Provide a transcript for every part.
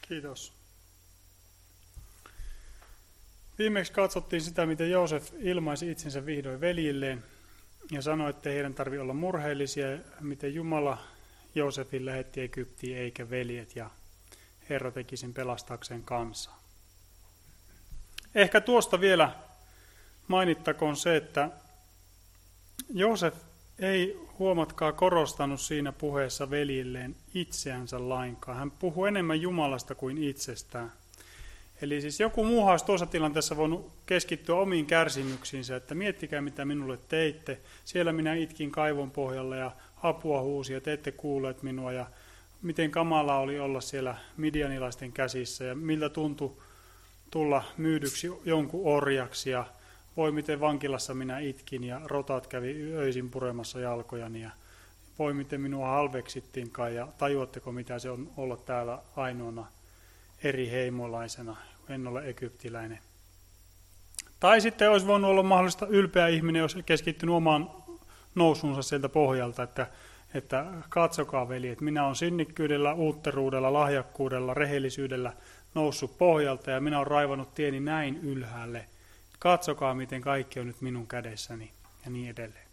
Kiitos. Viimeksi katsottiin sitä, miten Joosef ilmaisi itsensä vihdoin veljilleen ja sanoi, että heidän tarvitse olla murheellisia, miten Jumala Joosefin lähetti Egyptiin eikä veljet ja Herra teki sen pelastaakseen kansaa. Ehkä tuosta vielä mainittakoon se, että Joosef ei huomatkaa korostanut siinä puheessa veljilleen itseänsä lainkaan. Hän puhuu enemmän Jumalasta kuin itsestään. Eli siis joku muu olisi tuossa tilanteessa voinut keskittyä omiin kärsimyksiinsä, että miettikää mitä minulle teitte. Siellä minä itkin kaivon pohjalla ja apua huusi ja te ette kuulleet minua ja miten kamalaa oli olla siellä midianilaisten käsissä ja miltä tuntui tulla myydyksi jonkun orjaksi ja voi miten vankilassa minä itkin ja rotat kävi öisin puremassa jalkojani ja voi miten minua halveksittiinkaan ja tajuatteko mitä se on olla täällä ainoana eri heimolaisena, en ole egyptiläinen. Tai sitten olisi voinut olla mahdollista ylpeä ihminen, jos keskittynyt omaan nousunsa sieltä pohjalta, että katsokaa veli, että minä olen sinnikkyydellä, uutteruudella, lahjakkuudella, rehellisyydellä noussut pohjalta ja minä olen raivannut tieni näin ylhäälle. Katsokaa, miten kaikki on nyt minun kädessäni ja niin edelleen.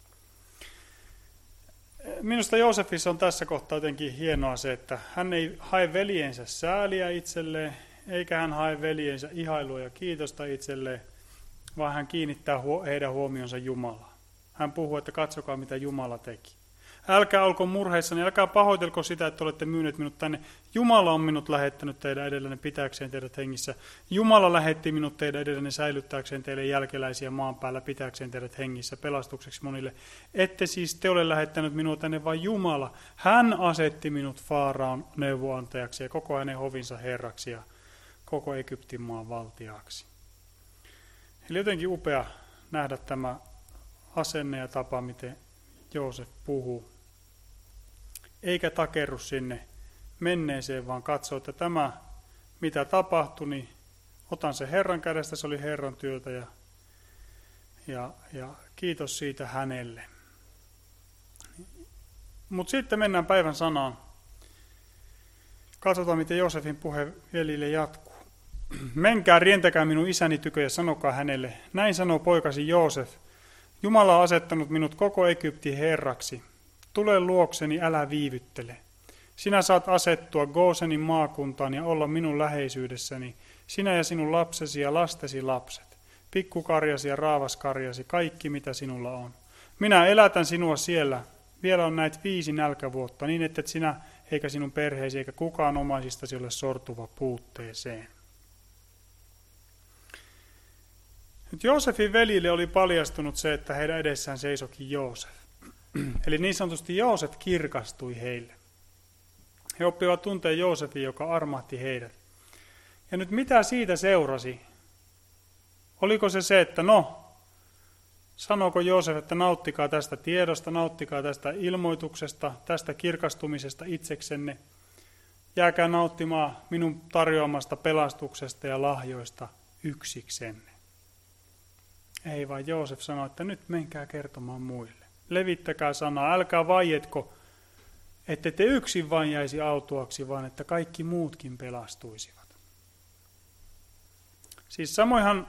Minusta Joosefissa on tässä kohtaa jotenkin hienoa se, että hän ei hae veljensä sääliä itselleen, eikä hän hae veljensä ihailua ja kiitosta itselleen, vaan hän kiinnittää heidän huomionsa Jumalaan. Hän puhuu, että katsokaa mitä Jumala teki. Älkää olko murheissani, älkää pahoitelko sitä, että olette myyneet minut tänne. Jumala on minut lähettänyt teidän edellänne pitääkseen teidät hengissä. Jumala lähetti minut teidän edellänne säilyttääkseen teille jälkeläisiä maan päällä, pitääkseen teidät hengissä, pelastukseksi monille. Ette siis te ole lähettänyt minua tänne, vaan Jumala. Hän asetti minut Faaraon neuvoantajaksi ja koko hänen hovinsa herraksi ja koko Egyptin maan valtiaksi. Eli jotenkin upea nähdä tämä asenne ja tapa, miten Joosef puhuu. Eikä takerru sinne menneeseen, vaan katsoo, että tämä, mitä tapahtui, niin otan se Herran kädestä, se oli Herran työtä ja kiitos siitä hänelle. Mutta sitten mennään päivän sanaan. Katsotaan, miten Joosefin puhe veljille jatkuu. Menkää, rientäkää minun isäni tykö ja sanokaa hänelle. Näin sanoo poikasi Joosef. Jumala on asettanut minut koko Egyptin herraksi. Tule luokseni, älä viivyttele. Sinä saat asettua Goosenin maakuntaan ja olla minun läheisyydessäni, sinä ja sinun lapsesi ja lastesi lapset, pikkukarjasi ja raavaskarjasi, kaikki mitä sinulla on. Minä elätän sinua siellä, vielä on näitä 5 nälkävuotta, niin että sinä eikä sinun perheesi eikä kukaan omaisistasi ole sortuva puutteeseen. Nyt Joosefin veljille oli paljastunut se, että heidän edessään seisokin Joosef. Eli niin sanotusti Joosef kirkastui heille. He oppivat tuntea Joosefin, joka armahti heidät. Ja nyt mitä siitä seurasi? Oliko se, että sanooko Joosef, että nauttikaa tästä tiedosta, nauttikaa tästä ilmoituksesta, tästä kirkastumisesta itseksenne. Jääkää nauttimaan minun tarjoamasta pelastuksesta ja lahjoista yksiksenne. Ei vaan Joosef sanoi, että nyt menkää kertomaan muille. Levittäkää sanaa, älkää vaietko, ette te yksin vain jäisi autuaksi, vaan että kaikki muutkin pelastuisivat. Siis samoinhan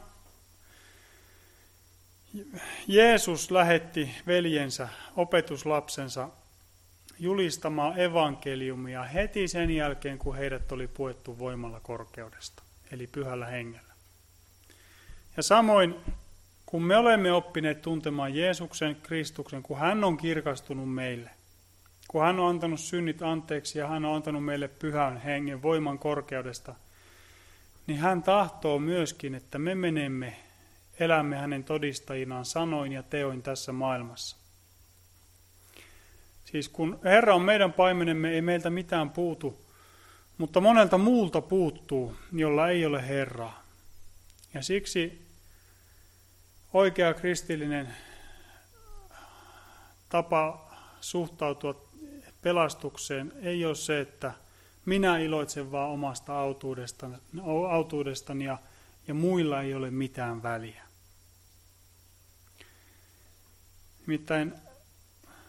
Jeesus lähetti veljensä, opetuslapsensa julistamaan evankeliumia heti sen jälkeen, kun heidät oli puettu voimalla korkeudesta, eli pyhällä hengellä. Ja samoin kun me olemme oppineet tuntemaan Jeesuksen, Kristuksen, kun hän on kirkastunut meille, kun hän on antanut synnit anteeksi ja hän on antanut meille pyhän hengen voiman korkeudesta, niin hän tahtoo myöskin, että me elämme hänen todistajinaan sanoin ja teoin tässä maailmassa. Siis kun Herra on meidän paimenemme, ei meiltä mitään puutu, mutta monelta muulta puuttuu, jolla ei ole Herraa. Ja siksi oikea kristillinen tapa suhtautua pelastukseen ei ole se, että minä iloitsen vaan omasta autuudestani ja muilla ei ole mitään väliä. Nimittäin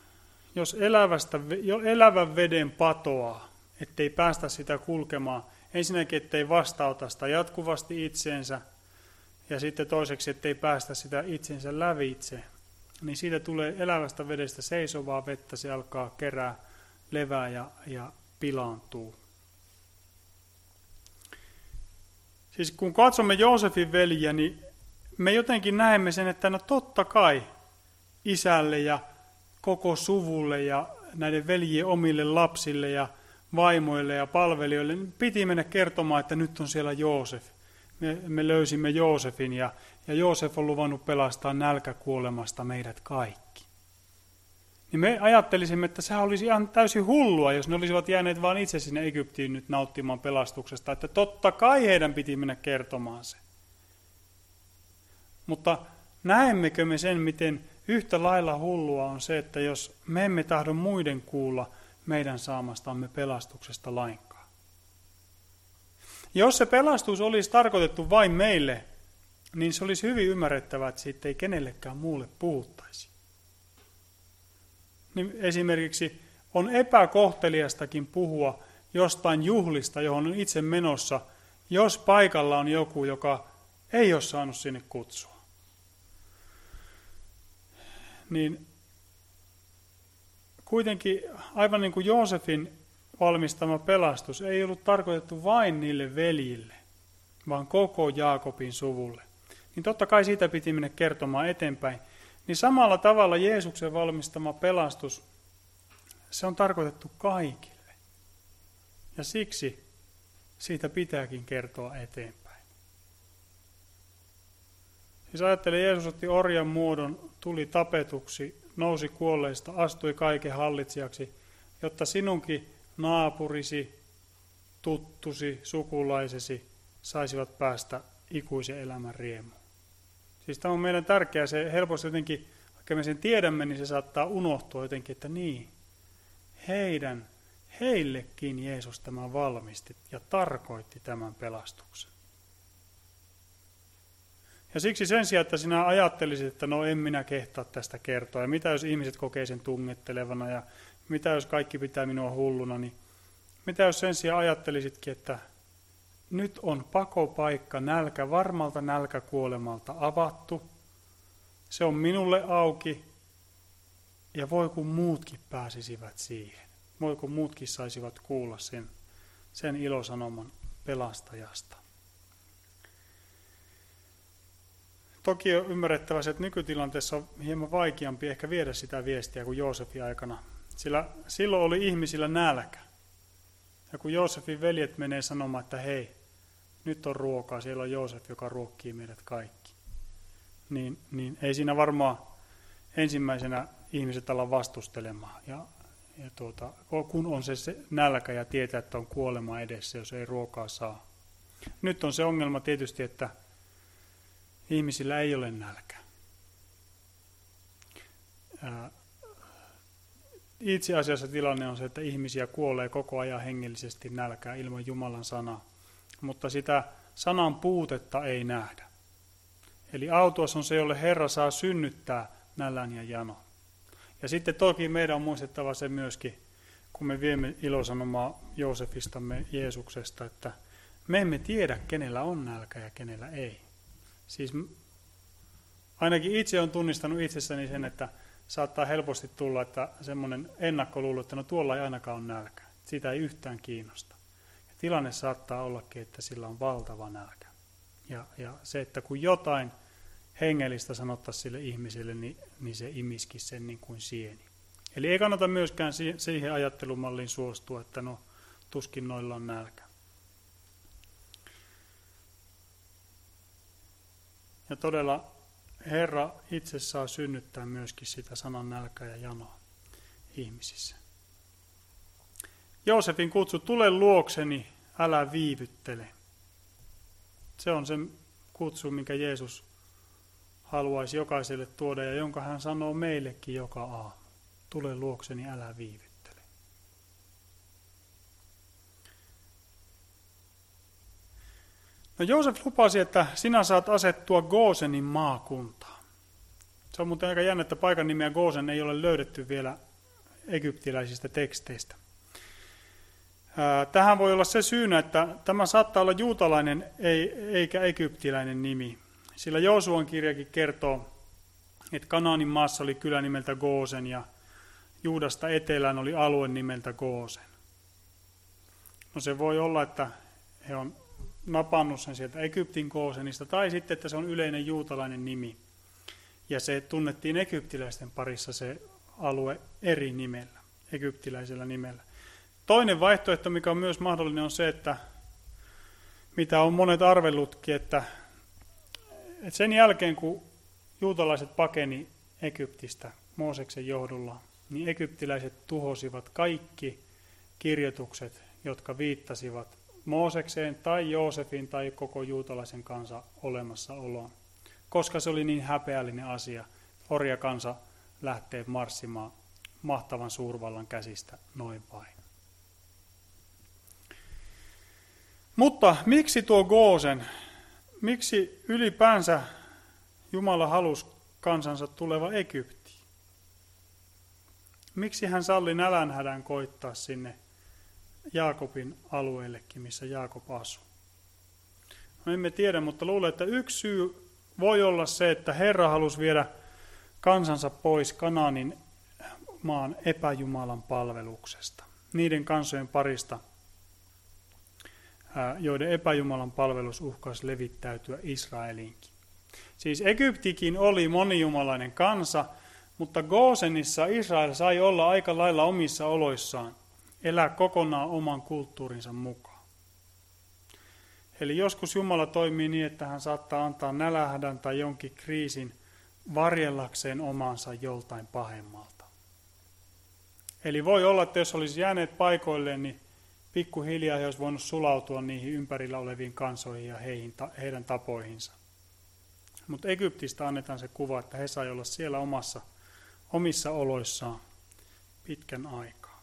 jos elävän veden patoaa, ettei päästä sitä kulkemaan, Ensinnäkin, ettei vastaota sitä jatkuvasti itseensä, ja sitten toiseksi, ettei päästä sitä itsensä lävitse. Niin siitä tulee elävästä vedestä seisovaa vettä, se alkaa kerää, levää ja pilaantuu. Siis kun katsomme Joosefin veljiä, niin me jotenkin näemme sen, että no totta kai isälle ja koko suvulle ja näiden veljien omille lapsille ja vaimoille ja palvelijoille niin piti mennä kertomaan, että nyt on siellä Joosef. Me löysimme Joosefin ja Joosef on luvannut pelastaa nälkäkuolemasta meidät kaikki. Niin me ajattelisimme, että sehän olisi ihan täysin hullua, jos ne olisivat jääneet vain itse sinne Egyptiin nyt nauttimaan pelastuksesta. Että totta kai heidän piti mennä kertomaan se. Mutta näemmekö me sen, miten yhtä lailla hullua on se, että jos me emme tahdo muiden kuulla meidän saamastamme pelastuksesta lainkaan. Jos se pelastus olisi tarkoitettu vain meille, niin se olisi hyvin ymmärrettävää, että siitä ei kenellekään muulle puhuttaisi. Niin esimerkiksi on epäkohteliastakin puhua jostain juhlista, johon on itse menossa, jos paikalla on joku, joka ei ole saanut sinne kutsua. Niin kuitenkin aivan niin kuin Joosefin valmistama pelastus ei ollut tarkoitettu vain niille veljille, vaan koko Jaakobin suvulle. Niin totta kai siitä piti mennä kertomaan eteenpäin. Niin samalla tavalla Jeesuksen valmistama pelastus, se on tarkoitettu kaikille. Ja siksi siitä pitääkin kertoa eteenpäin. Siis ajattele, Jeesus otti orjan muodon, tuli tapetuksi, nousi kuolleista, astui kaiken hallitsijaksi, jotta sinunkin naapurisi, tuttusi, sukulaisesi saisivat päästä ikuisen elämän riemuun. Siis tämä on meidän tärkeää, se helposti jotenkin, vaikka me sen tiedämme, niin se saattaa unohtua jotenkin, että niin, heillekin Jeesus tämän valmisti ja tarkoitti tämän pelastuksen. Ja siksi sen sijaan, että sinä ajattelisit, että no en minä kehtaa tästä kertoa, ja mitä jos ihmiset kokee sen tungettelevana, ja mitä jos kaikki pitää minua hulluna, niin mitä jos sen sijaan ajattelisitkin, että nyt on pakopaikka varmalta nälkäkuolemalta avattu, se on minulle auki, ja voi kun muutkin pääsisivät siihen, voi kun muutkin saisivat kuulla sen ilosanoman pelastajasta. Toki on ymmärrettävä se, että nykytilanteessa on hieman vaikeampi ehkä viedä sitä viestiä kuin Joosefin aikana, sillä silloin oli ihmisillä nälkä. Ja kun Joosefin veljet menee sanomaan, että hei, nyt on ruokaa, siellä on Joosef, joka ruokkii meidät kaikki, niin ei siinä varmaan ensimmäisenä ihmiset ala vastustelemaan. Ja kun on se nälkä ja tietää, että on kuolema edessä, jos ei ruokaa saa. Nyt on se ongelma tietysti, että ihmisillä ei ole nälkä. Itse asiassa tilanne on se, että ihmisiä kuolee koko ajan hengellisesti nälkää ilman Jumalan sanaa, mutta sitä sanan puutetta ei nähdä. Eli autuas on se, jolle Herra saa synnyttää nälän ja janon. Ja sitten toki meidän on muistettava se myöskin, kun me viemme ilosanomaa Joosefistamme Jeesuksesta, että me emme tiedä, kenellä on nälkä ja kenellä ei. Siis ainakin itse olen tunnistanut itsessäni sen, että saattaa helposti tulla, että semmoinen ennakkoluulo, että no tuolla ei ainakaan ole nälkä. Sitä ei yhtään kiinnosta. Ja tilanne saattaa ollakin, että sillä on valtava nälkä. Ja se, että kun jotain hengellistä sanottaisiin sille ihmiselle, niin se imiski sen niin kuin sieni. Eli ei kannata myöskään siihen ajattelumalliin suostua, että no tuskin noilla on nälkä. Ja todella Herra itse saa synnyttää myöskin sitä sanan nälkää ja janoa ihmisissä. Joosefin kutsu, tule luokseni, älä viivyttele. Se on se kutsu, minkä Jeesus haluaisi jokaiselle tuoda ja jonka hän sanoo meillekin joka aamu. Tule luokseni, älä viivyttele. No Joosef lupasi, että sinä saat asettua Goosenin maakuntaan. Se on muuten aika jännä, että paikan nimeä Goosen ei ole löydetty vielä egyptiläisistä teksteistä. Tähän voi olla se syynä, että tämä saattaa olla juutalainen eikä egyptiläinen nimi. Sillä Joosuan kirjakin kertoo, että Kanaanin maassa oli kylä nimeltä Goosen ja Juudasta etelään oli alue nimeltä Goosen. No se voi olla, että he on napannut sen sieltä Egyptin Goosenista, tai sitten, että se on yleinen juutalainen nimi. Ja se tunnettiin egyptiläisten parissa se alue eri nimellä, egyptiläisellä nimellä. Toinen vaihtoehto, mikä on myös mahdollinen, on se, että mitä on monet arvellutkin, että sen jälkeen, kun juutalaiset pakeni Egyptistä Mooseksen johdolla, niin egyptiläiset tuhosivat kaikki kirjoitukset, jotka viittasivat Moosekseen tai Joosefin tai koko juutalaisen kansan olemassaoloon, koska se oli niin häpeällinen asia. Orjakansa lähtee marssimaan mahtavan suurvallan käsistä noin vain. Mutta miksi tuo Goosen? Miksi ylipäänsä Jumala halusi kansansa tuleva Egyptiin? Miksi hän salli nälänhädän koittaa sinne Jaakobin alueellekin, missä Jaakob asui? No emme tiedä, mutta luulen, että yksi syy voi olla se, että Herra halusi viedä kansansa pois Kanaanin maan epäjumalan palveluksesta. Niiden kansojen parista, joiden epäjumalan palvelus uhkasi levittäytyä Israelinkin. Siis Egyptikin oli monijumalainen kansa, mutta Goosenissa Israel sai olla aika lailla omissa oloissaan, elää kokonaan oman kulttuurinsa mukaan. Eli joskus Jumala toimii niin, että hän saattaa antaa nälänhädän tai jonkin kriisin varjellakseen omansa joltain pahemmalta. Eli voi olla, että jos olisi jääneet paikoilleen, niin pikkuhiljaa he olisi voinut sulautua niihin ympärillä oleviin kansoihin ja heidän tapoihinsa. Mutta Egyptistä annetaan se kuva, että he sai olla siellä omissa oloissaan pitkän aikaa.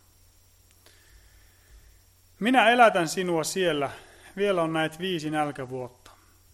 Minä elätän sinua siellä, vielä on näet 5 nälkävuotta.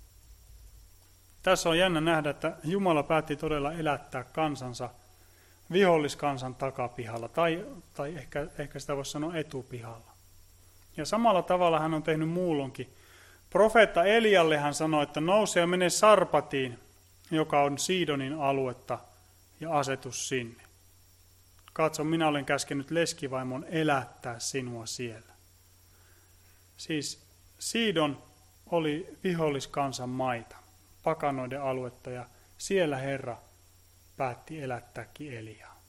Tässä on jännä nähdä, että Jumala päätti todella elättää kansansa viholliskansan takapihalla, tai ehkä sitä voisi sanoa etupihalla. Ja samalla tavalla hän on tehnyt muulloinkin. Profeetta Elialle hän sanoi, että nouse ja mene Sarpatiin, joka on Siidonin aluetta, ja asetus sinne. Katso, minä olen käskenyt leskivaimon elättää sinua siellä. Siis Siidon oli viholliskansan maita, pakanoiden aluetta, ja siellä Herra päätti elättääkin Eliaa.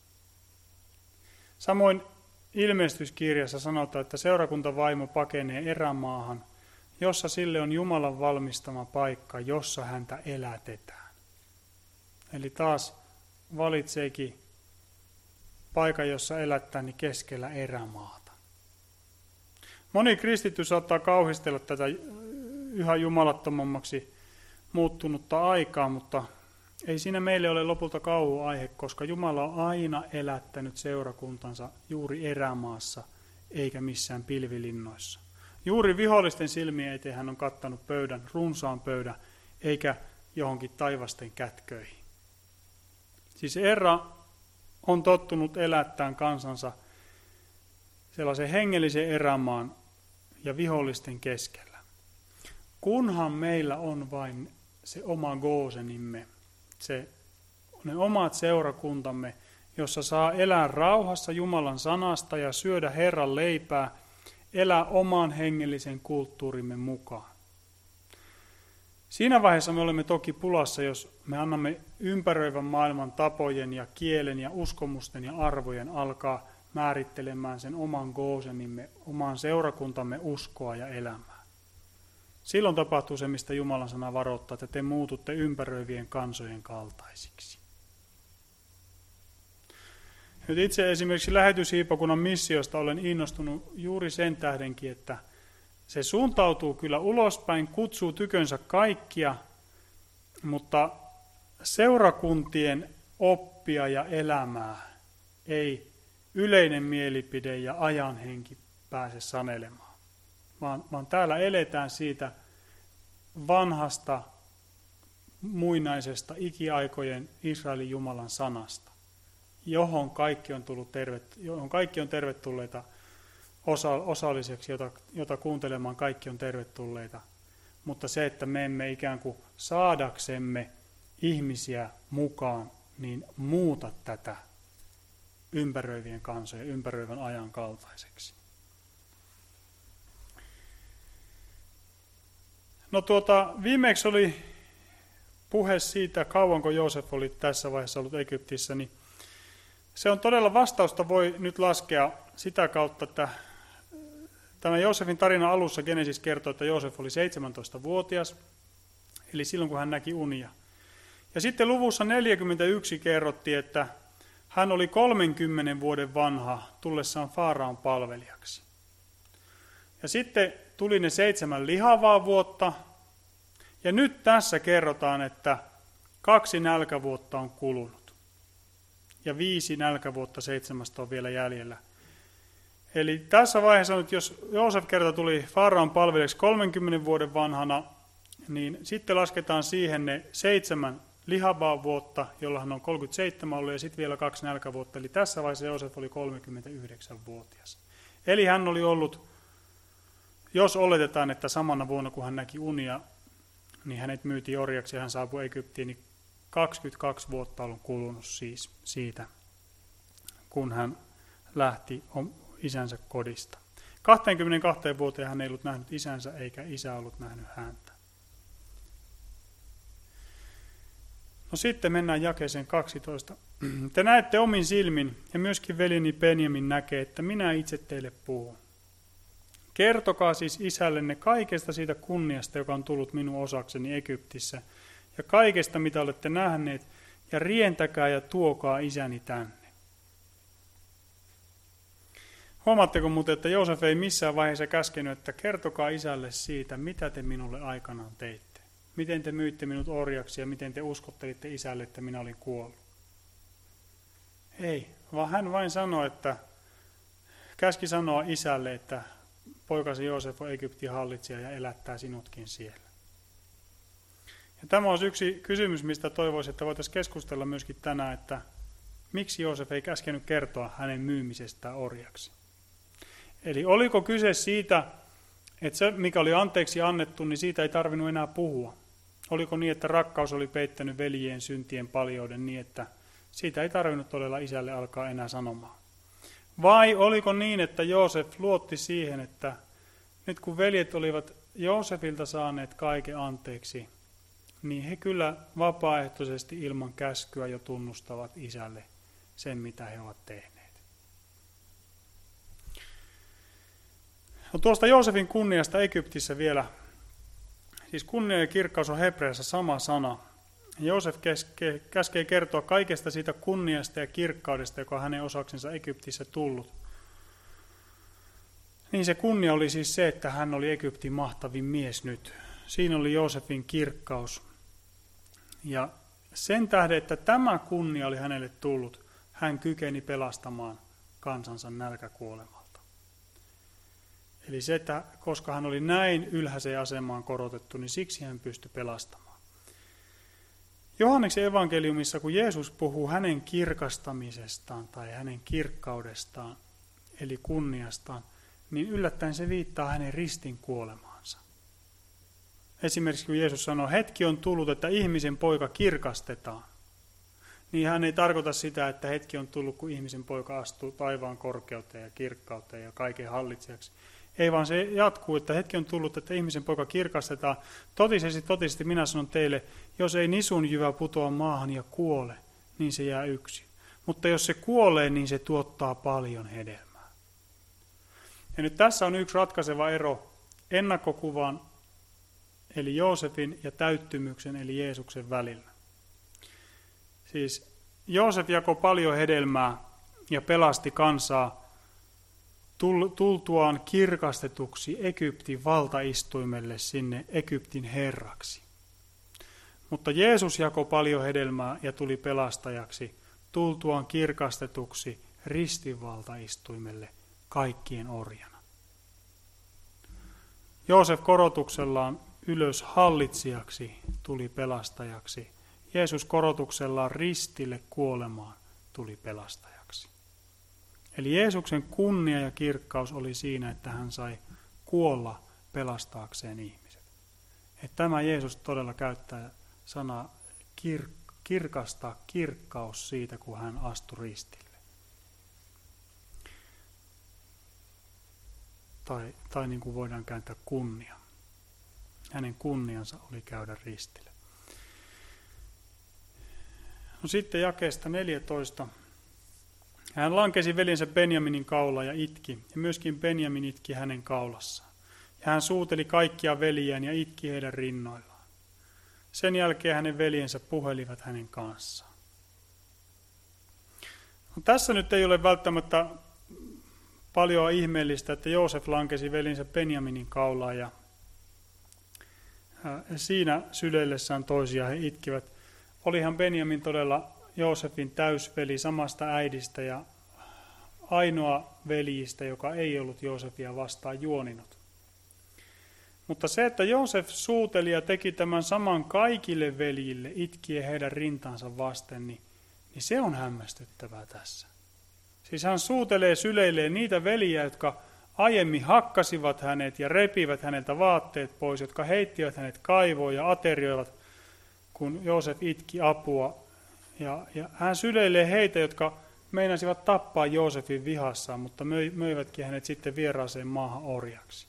Samoin ilmestyskirjassa sanotaan, että seurakuntavaimo pakenee erämaahan, jossa sille on Jumalan valmistama paikka, jossa häntä elätetään. Eli taas valitseekin paikan, jossa elättää, niin keskellä erämaata. Moni kristitty saattaa kauhistella tätä yhä jumalattomammaksi muuttunutta aikaa, mutta ei siinä meille ole lopulta kauhuaihe, koska Jumala on aina elättänyt seurakuntansa juuri erämaassa, eikä missään pilvilinnoissa. Juuri vihollisten silmien eteen hän on kattanut pöydän, runsaan pöydän, eikä johonkin taivasten kätköihin. Siis Herra on tottunut elättämään kansansa sellaisen hengellisen erämaan ja vihollisten keskellä. Kunhan meillä on vain se oma Goosenimme, ne omat seurakuntamme, jossa saa elää rauhassa Jumalan sanasta ja syödä Herran leipää, elää oman hengellisen kulttuurimme mukaan. Siinä vaiheessa me olemme toki pulassa, jos me annamme ympäröivän maailman tapojen ja kielen ja uskomusten ja arvojen alkaa määrittelemään sen oman Goosenimme, oman seurakuntamme uskoa ja elämää. Silloin tapahtuu se, mistä Jumalan sana varoittaa, että te muututte ympäröivien kansojen kaltaisiksi. Nyt itse esimerkiksi lähetyshiipakunnan missiosta olen innostunut juuri sen tähdenkin, että se suuntautuu kyllä ulospäin, kutsuu tykönsä kaikkia, mutta seurakuntien oppia ja elämää ei yleinen mielipide ja ajanhenki pääse sanelemaan, vaan täällä eletään siitä vanhasta, muinaisesta, ikiaikojen Israelin Jumalan sanasta, johon kaikki on tervetulleita osalliseksi, jota kuuntelemaan kaikki on tervetulleita. Mutta se, että me emme ikään kuin saadaksemme ihmisiä mukaan, niin muuta tätä ympäröivien kansojen, ympäröivän ajan kaltaiseksi. No viimeksi oli puhe siitä, kauanko Joosef oli tässä vaiheessa ollut Egyptissä, niin se on todella, vastausta voi nyt laskea sitä kautta, että tämä Joosefin tarina alussa Genesis kertoo, että Joosef oli 17-vuotias, eli silloin kun hän näki unia. Ja sitten luvussa 41 kerrottiin, että hän oli 30 vuoden vanha tullessaan Faaraon palvelijaksi. Ja sitten tuli ne 7 lihavaa vuotta, ja nyt tässä kerrotaan, että 2 nälkävuotta on kulunut. Ja 5 nälkävuotta 7 on vielä jäljellä. Eli tässä vaiheessa nyt, jos Joosef kerta tuli Faaraon palvelijaksi 30 vuoden vanhana, niin sitten lasketaan siihen ne 7 lihavaa vuotta, jolla hän on 37 ollut, ja sitten vielä 2 nälkävuotta. Eli tässä vaiheessa Joosef oli 39-vuotias. Eli hän oli ollut, jos oletetaan, että samana vuonna kun hän näki unia, niin hänet myytiin orjaksi ja hän saapui Egyptiin, niin 22 vuotta on kulunut siis siitä, kun hän lähti isänsä kodista. 22 vuoteen hän ei ollut nähnyt isänsä, eikä isä ollut nähnyt häntä. No sitten mennään jakeeseen 12. Te näette omin silmin, ja myöskin veljeni Benjamin näkee, että minä itse teille puhun. Kertokaa siis isällenne kaikesta siitä kunniasta, joka on tullut minun osakseni Egyptissä, ja kaikesta, mitä olette nähneet, ja rientäkää ja tuokaa isäni tänne. Huomaatteko muuten, että Joosef ei missään vaiheessa käskenyt, että kertokaa isälle siitä, mitä te minulle aikanaan teitte. Miten te myitte minut orjaksi ja miten te uskottelitte isälle, että minä olin kuollut. Ei, vaan hän vain sanoi, että käski sanoa isälle, että poikasi Joosef on Egyptin hallitsija ja elättää sinutkin siellä. Ja tämä on yksi kysymys, mistä toivoisin, että voitaisiin keskustella myöskin tänään, että miksi Joosef ei käskenyt kertoa hänen myymisestään orjaksi. Eli oliko kyse siitä, että se mikä oli anteeksi annettu, niin siitä ei tarvinnut enää puhua. Oliko niin, että rakkaus oli peittänyt veljien syntien paljouden niin, että siitä ei tarvinnut todella isälle alkaa enää sanomaan. Vai oliko niin, että Joosef luotti siihen, että nyt kun veljet olivat Joosefilta saaneet kaiken anteeksi, niin he kyllä vapaaehtoisesti ilman käskyä jo tunnustavat isälle sen, mitä he ovat tehneet. No tuosta Joosefin kunniasta Egyptissä vielä. Siis kunnia ja kirkkaus on hebreassa sama sana. Joosef käskee kertoa kaikesta siitä kunniasta ja kirkkaudesta, joka on hänen osaksensa Egyptissä tullut. Niin se kunnia oli siis se, että hän oli Egyptin mahtavin mies nyt. Siinä oli Joosefin kirkkaus. Ja sen tähden, että tämä kunnia oli hänelle tullut, hän kykeni pelastamaan kansansa nälkäkuolemalta. Eli se, että koska hän oli näin ylhäiseen asemaan korotettu, niin siksi hän pystyi pelastamaan. Johanneksen evankeliumissa, kun Jeesus puhuu hänen kirkastamisestaan tai hänen kirkkaudestaan, eli kunniastaan, niin yllättäen se viittaa hänen ristin kuolemaansa. Esimerkiksi kun Jeesus sanoo, hetki on tullut, että ihmisen poika kirkastetaan, niin hän ei tarkoita sitä, että hetki on tullut, kun ihmisen poika astuu taivaan korkeuteen ja kirkkauteen ja kaiken hallitsijaksi. Ei vaan se jatkuu, että hetki on tullut, että ihmisen poika kirkastetaan. Totisesti minä sanon teille, jos ei nisun jyvä putoa maahan ja kuole, niin se jää yksin. Mutta jos se kuolee, niin se tuottaa paljon hedelmää. Ja nyt tässä on yksi ratkaiseva ero ennakkokuvan, eli Joosefin ja täyttymyksen, eli Jeesuksen välillä. Siis Joosef jakoi paljon hedelmää ja pelasti kansaa tultuaan kirkastetuksi Egyptin valtaistuimelle sinne Egyptin herraksi. Mutta Jeesus jakoi paljon hedelmää ja tuli pelastajaksi tultuaan kirkastetuksi ristin valtaistuimelle kaikkien orjana. Joosef korotuksellaan ylös hallitsijaksi tuli pelastajaksi. Jeesus korotuksellaan ristille kuolemaan tuli pelastajaksi. Eli Jeesuksen kunnia ja kirkkaus oli siinä, että hän sai kuolla pelastaakseen ihmiset. Että tämä Jeesus todella käyttää sanaa kirkastaa, kirkkaus siitä, kun hän astui ristille. Tai niin kuin voidaan kääntää kunnia. Hänen kunniansa oli käydä ristille. No sitten jakeesta 14. Hän lankesi veljensä Benjaminin kaulaan ja itki, ja myöskin Benjamin itki hänen kaulassaan. Ja hän suuteli kaikkia veljiään ja itki heidän rinnoillaan. Sen jälkeen hänen veljensä puhelivat hänen kanssaan. No, tässä nyt ei ole välttämättä paljon ihmeellistä, että Joosef lankesi veljensä Benjaminin kaulaan ja siinä syleillessään toisiaan he itkivät. Olihan Benjamin todella Joosefin täysveli samasta äidistä ja ainoa veljistä, joka ei ollut Joosefia vastaan juoninut. Mutta se, että Joosef suuteli ja teki tämän saman kaikille veljille itkien heidän rintansa vasten, niin se on hämmästyttävää tässä. Siis hän suutelee syleilleen niitä veljiä, jotka aiemmin hakkasivat hänet ja repivät häneltä vaatteet pois, jotka heittivät hänet kaivoon ja aterioivat, kun Joosef itki apua. Ja hän syleilee heitä, jotka meinasivat tappaa Joosefin vihassaan, mutta möivätkin hänet sitten vieraaseen maahan orjaksi.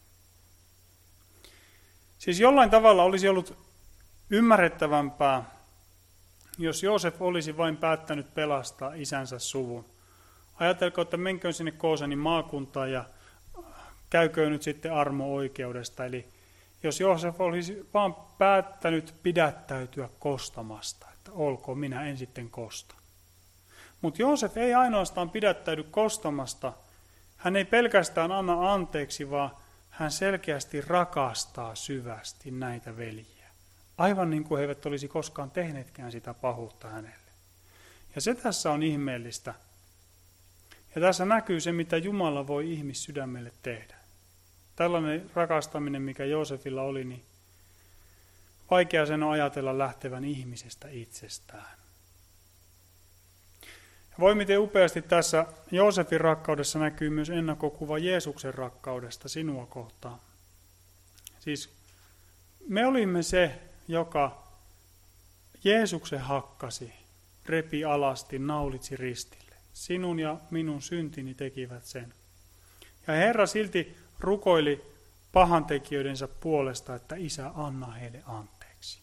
Siis jollain tavalla olisi ollut ymmärrettävämpää, jos Joosef olisi vain päättänyt pelastaa isänsä suvun. Ajatelko, että menköön sinne Koosanin maakuntaan ja käyköön nyt sitten armo-oikeudesta. Eli jos Joosef olisi vaan päättänyt pidättäytyä kostamasta, että olkoon, minä en sitten kosta. Mutta Joosef ei ainoastaan pidättäydy kostamasta, hän ei pelkästään anna anteeksi, vaan hän selkeästi rakastaa syvästi näitä veljiä. Aivan niin kuin he eivät olisi koskaan tehneetkään sitä pahuutta hänelle. Ja se tässä on ihmeellistä. Ja tässä näkyy se, mitä Jumala voi ihmissydämelle tehdä. Tällainen rakastaminen, mikä Joosefilla oli, niin vaikea sen on ajatella lähtevän ihmisestä itsestään. Ja voi miten upeasti tässä Joosefin rakkaudessa näkyy myös ennakkokuva Jeesuksen rakkaudesta sinua kohtaan. Siis me olimme se, joka Jeesuksen hakkasi, repi alasti, naulitsi ristille. Sinun ja minun syntini tekivät sen. Ja Herra silti rukoili pahantekijöidensä puolesta, että Isä, anna heille anteeksi.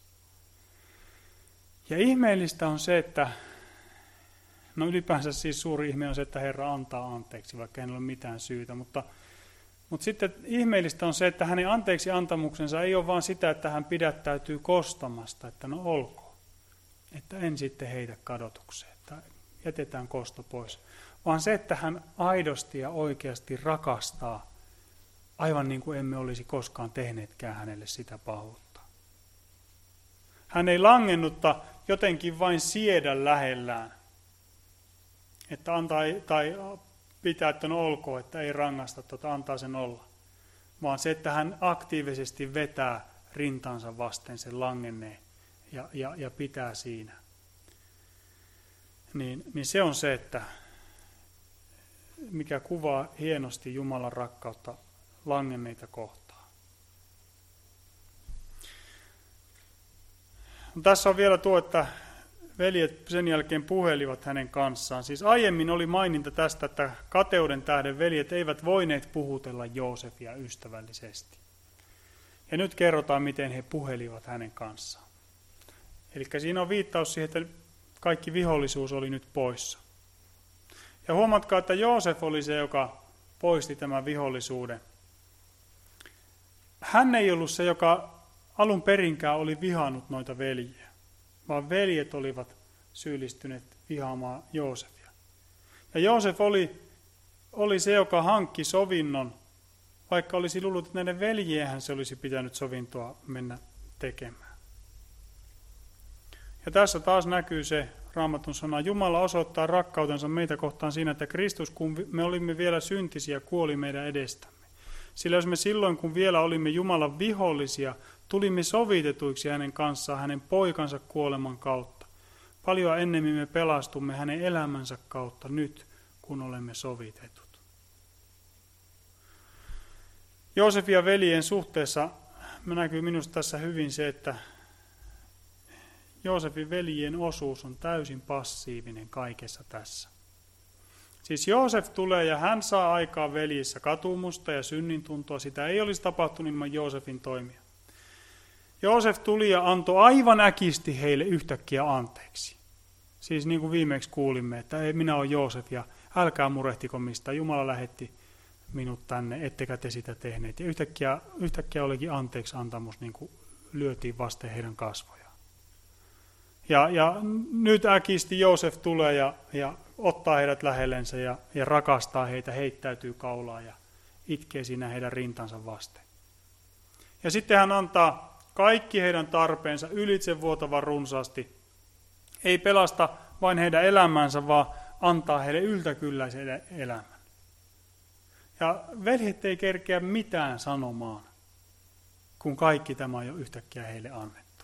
Ja ihmeellistä on se, että no ylipäänsä siis suuri ihme on se, että Herra antaa anteeksi, vaikka ei ole mitään syytä. Mutta sitten ihmeellistä on se, että hänen anteeksi antamuksensa ei ole vaan sitä, että hän pidättäytyy kostamasta, että no olkoon. Että en sitten heitä kadotukseen, että jätetään kosto pois. Vaan se, että hän aidosti ja oikeasti rakastaa, aivan niin kuin emme olisi koskaan tehneetkään hänelle sitä pahuutta. Hän ei langennutta jotenkin vain siedä lähellään, että antaa tai pitää, että no olkoon, että ei rangaista, antaa sen olla. Vaan se, että hän aktiivisesti vetää rintansa vasten sen langenneen ja pitää siinä. Niin se on se, että mikä kuvaa hienosti Jumalan rakkautta langenneita kohtaan. Tässä on vielä tuo, että veljet sen jälkeen puhelivat hänen kanssaan. Siis aiemmin oli maininta tästä, että kateuden tähden veljet eivät voineet puhutella Joosefia ystävällisesti. Ja nyt kerrotaan, miten he puhelivat hänen kanssaan. Eli siinä on viittaus siihen, että kaikki vihollisuus oli nyt poissa. Ja huomatkaa, että Joosef oli se, joka poisti tämän vihollisuuden. Hän ei ollut se, joka alun perinkään oli vihannut noita veljiä, vaan veljet olivat syyllistyneet vihaamaan Joosefia. Ja Joosef oli se, joka hankki sovinnon, vaikka olisi luullut, että näiden veljienhän se olisi pitänyt sovintoa mennä tekemään. Ja tässä taas näkyy se Raamatun sana. Jumala osoittaa rakkautensa meitä kohtaan siinä, että Kristus, kun me olimme vielä syntisiä, kuoli meidän edestämme. Sillä jos me silloin, kun vielä olimme Jumalan vihollisia, tulimme sovitetuiksi hänen kanssaan hänen poikansa kuoleman kautta. Paljon ennemmin me pelastumme hänen elämänsä kautta nyt, kun olemme sovitetut. Joosefin ja veljen suhteessa näkyy minusta tässä hyvin se, että Joosefin veljen osuus on täysin passiivinen kaikessa tässä. Siis Joosef tulee ja hän saa aikaan veljissä katumusta ja synnintuntoa. Sitä ei olisi tapahtunut ilman Joosefin toimia. Joosef tuli ja antoi aivan äkisti heille yhtäkkiä anteeksi. Siis niin kuin viimeksi kuulimme, että ei, minä olen Joosef ja älkää murehtiko mistä. Jumala lähetti minut tänne, ettekä te sitä tehneet. Ja yhtäkkiä olikin anteeksi antamus, niin kuin lyötiin vasten heidän kasvojaan. Ja nyt äkisti Joosef tulee ja ottaa heidät lähellensä ja rakastaa heitä, heittäytyy kaulaan ja itkee siinä heidän rintansa vasten. Ja sitten hän antaa kaikki heidän tarpeensa ylitsevuotavan runsaasti. Ei pelasta vain heidän elämänsä, vaan antaa heille yltäkylläisen elämän. Ja veljet ei kerkeä mitään sanomaan, kun kaikki tämä on jo yhtäkkiä heille annettu.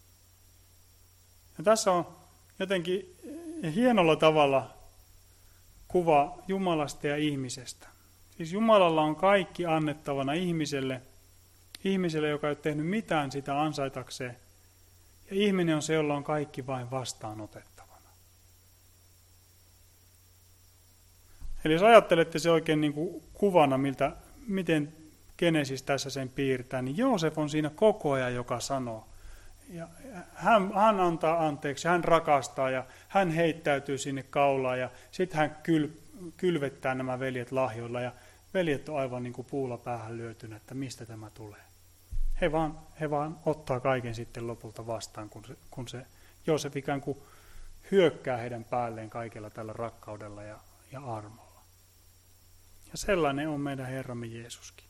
Ja tässä on jotenkin hienolla tavalla kuva Jumalasta ja ihmisestä. Siis Jumalalla on kaikki annettavana ihmiselle, joka ei ole tehnyt mitään sitä ansaitakseen. Ja ihminen on se, jolla on kaikki vain vastaanotettavana. Eli jos ajattelette se oikein niin kuin kuvana, miten Genesis tässä sen piirtää, niin Joosef on siinä koko ajan, joka sanoo. Ja hän antaa anteeksi, hän rakastaa ja hän heittäytyy sinne kaulaan ja sitten hän kylvettää nämä veljet lahjoilla ja veljet on aivan niin kuin puulla päähän lyötynä, että mistä tämä tulee. He vaan ottaa kaiken sitten lopulta vastaan, kun se Joosef ikään kuin hyökkää heidän päälleen kaikella tällä rakkaudella ja armolla. Ja sellainen on meidän Herramme Jeesuskin.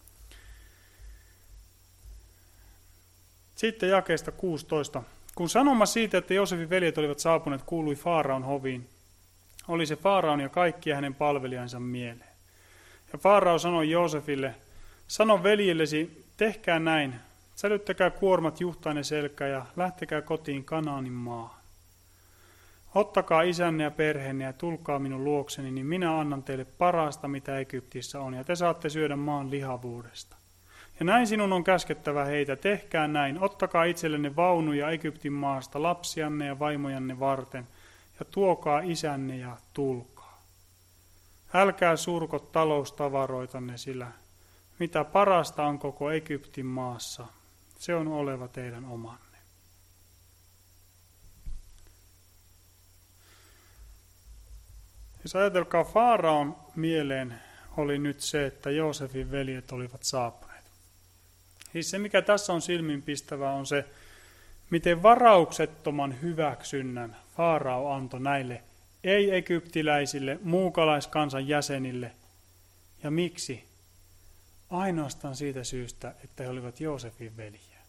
Sitten jakeesta 16. Kun sanoma siitä, että Joosefin veljet olivat saapuneet, kuului Faaraon hoviin, oli se Faaraon ja kaikki hänen palvelijansa mieleen. Ja Faarao sanoi Joosefille, sano veljillesi, tehkää näin, sälyttäkää kuormat juhtainen selkä ja lähtekää kotiin Kanaanin maahan. Ottakaa isänne ja perheenne ja tulkaa minun luokseni, niin minä annan teille parasta, mitä Egyptissä on, ja te saatte syödä maan lihavuudesta. Ja näin sinun on käskettävä heitä, tehkää näin, ottakaa itsellenne vaunuja Egyptin maasta, lapsianne ja vaimojanne varten, ja tuokaa isänne ja tulkaa. Älkää surko taloustavaroitanne, sillä mitä parasta on koko Egyptin maassa, se on oleva teidän omanne. Jos ajatelkaa, Faaraon mieleen oli nyt se, että Joosefin veljet olivat saapuneet. Siis se, mikä tässä on silmiinpistävää, on se, miten varauksettoman hyväksynnän Faarao antoi näille ei-egyptiläisille, muukalaiskansan jäsenille. Ja miksi? Ainoastaan siitä syystä, että he olivat Joosefin veljiä.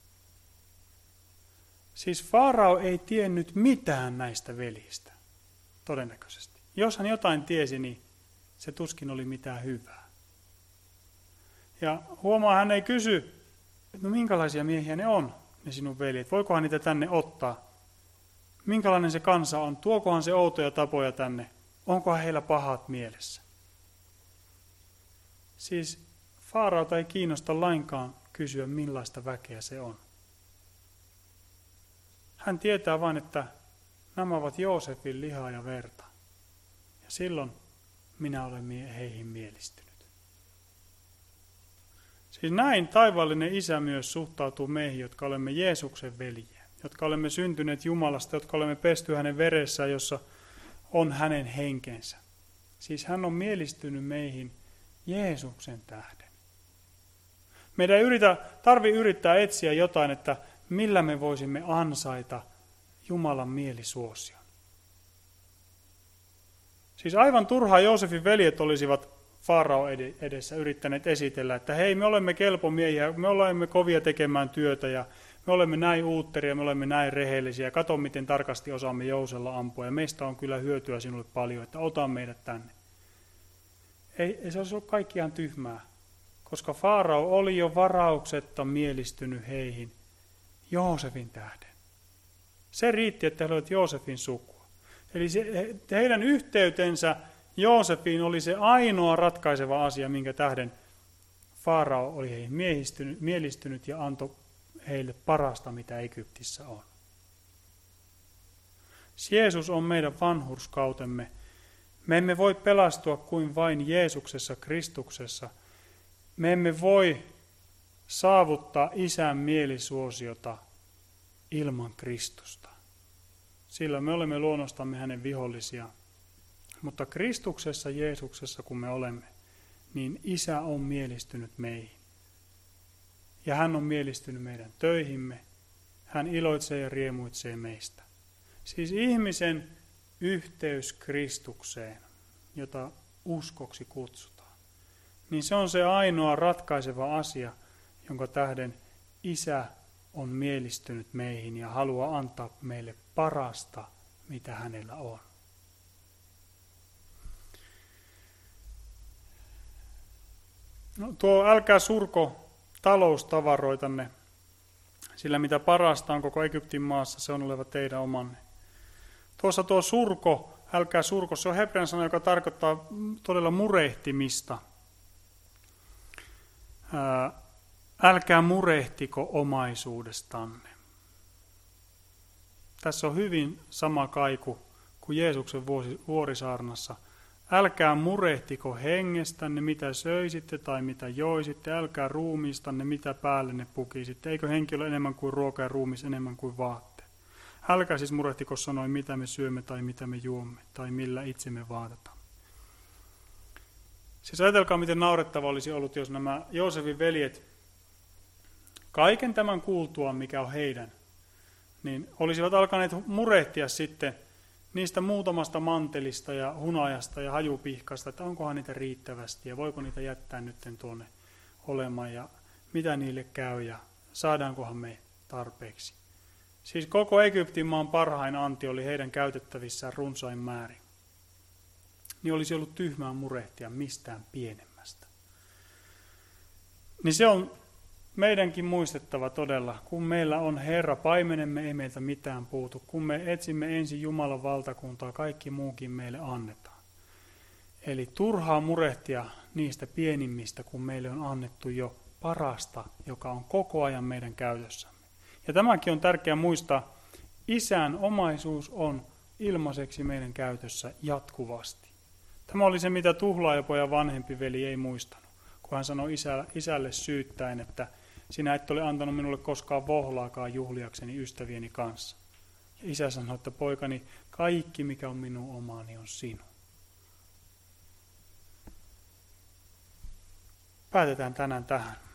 Siis Faarao ei tiennyt mitään näistä veljistä, todennäköisesti. Jos hän jotain tiesi, niin se tuskin oli mitään hyvää. Ja huomaa, hän ei kysy, no minkälaisia miehiä ne on, ne sinun veljet. Voikohan niitä tänne ottaa? Minkälainen se kansa on? Tuokohan se outoja tapoja tänne? Onkohan heillä pahat mielessä? Siis Faaraota ei kiinnosta lainkaan kysyä, millaista väkeä se on. Hän tietää vain, että nämä ovat Joosefin lihaa ja verta. Ja silloin minä olen heihin mielistynyt. Siis näin taivaallinen Isä myös suhtautuu meihin, jotka olemme Jeesuksen veljiä, jotka olemme syntyneet Jumalasta, jotka olemme pesty hänen veressään, jossa on hänen henkensä. Siis hän on mielistynyt meihin Jeesuksen tähden. Meidän ei tarvitse yrittää etsiä jotain, että millä me voisimme ansaita Jumalan mielisuosion. Siis aivan turhaa Joosefin veljet olisivat Faarao edessä yrittäneet esitellä, että hei, me olemme kelpomiehiä, me olemme kovia tekemään työtä ja me olemme näin uutteria, me olemme näin rehellisiä, kato miten tarkasti osaamme jousella ampua ja meistä on kyllä hyötyä sinulle paljon, että ota meidät tänne. Ei se olisi ollut kaikki ihan tyhmää, koska Faarao oli jo varauksetta mielistynyt heihin Joosefin tähden. Se riitti, että he olivat Joosefin sukua. Eli heidän yhteytensä Joosefiin oli se ainoa ratkaiseva asia, minkä tähden Farao oli heihin mielistynyt ja antoi heille parasta, mitä Egyptissä on. Jeesus on meidän vanhurskautemme. Me emme voi pelastua kuin vain Jeesuksessa, Kristuksessa. Me emme voi saavuttaa Isän mielisuosiota ilman Kristusta. Sillä me olemme luonnostamme hänen vihollisia. Mutta Kristuksessa, Jeesuksessa, kun me olemme, niin Isä on mielistynyt meihin. Ja hän on mielistynyt meidän töihimme. Hän iloitsee ja riemuitsee meistä. Siis ihmisen yhteys Kristukseen, jota uskoksi kutsutaan, niin se on se ainoa ratkaiseva asia, jonka tähden Isä on mielistynyt meihin ja haluaa antaa meille parasta, mitä hänellä on. No, älkää surko taloustavaroitanne, sillä mitä parasta on koko Egyptin maassa, se on oleva teidän omanne. Tuossa tuo surko, älkää surko, se on hebrean sana, joka tarkoittaa todella murehtimista. Älkää murehtiko omaisuudestanne. Tässä on hyvin sama kaiku kuin Jeesuksen vuorisaarnassa. Älkää murehtiko hengestänne, mitä söisitte tai mitä joisitte. Älkää ruumiistanne, mitä päällenne pukisitte. Eikö henki ole enemmän kuin ruoka ja ruumis enemmän kuin vaatteet? Älkää siis murehtiko sanoin, mitä me syömme tai mitä me juomme tai millä itsemme vaatetaan. Siis ajatelkaa, miten naurettava olisi ollut, jos nämä Joosefin veljet kaiken tämän kuultuaan, mikä on heidän, niin olisivat alkaneet murehtia sitten niistä muutamasta mantelista ja hunajasta ja hajupihkasta, että onkohan niitä riittävästi ja voiko niitä jättää nyt tuonne olemaan ja mitä niille käy ja saadaankohan me tarpeeksi. Siis koko Egyptin maan parhain anti oli heidän käytettävissään runsain määrin. Niin olisi ollut tyhmää murehtia mistään pienemmästä. Niin se on meidänkin muistettava todella, kun meillä on Herra, paimenemme ei meiltä mitään puutu. Kun me etsimme ensin Jumalan valtakuntaa, kaikki muukin meille annetaan. Eli turhaa murehtia niistä pienimmistä, kun meille on annettu jo parasta, joka on koko ajan meidän käytössämme. Ja tämäkin on tärkeää muistaa, Isän omaisuus on ilmaiseksi meidän käytössä jatkuvasti. Tämä oli se, mitä tuhlaajapojan vanhempi veli ei muistanut, kun hän sanoi isälle syyttäen, että sinä et ole antanut minulle koskaan vohlaakaan juhliakseni ystävieni kanssa. Ja isä sanoi, että poikani, kaikki mikä on minun omaani on sinun. Päätetään tänään tähän.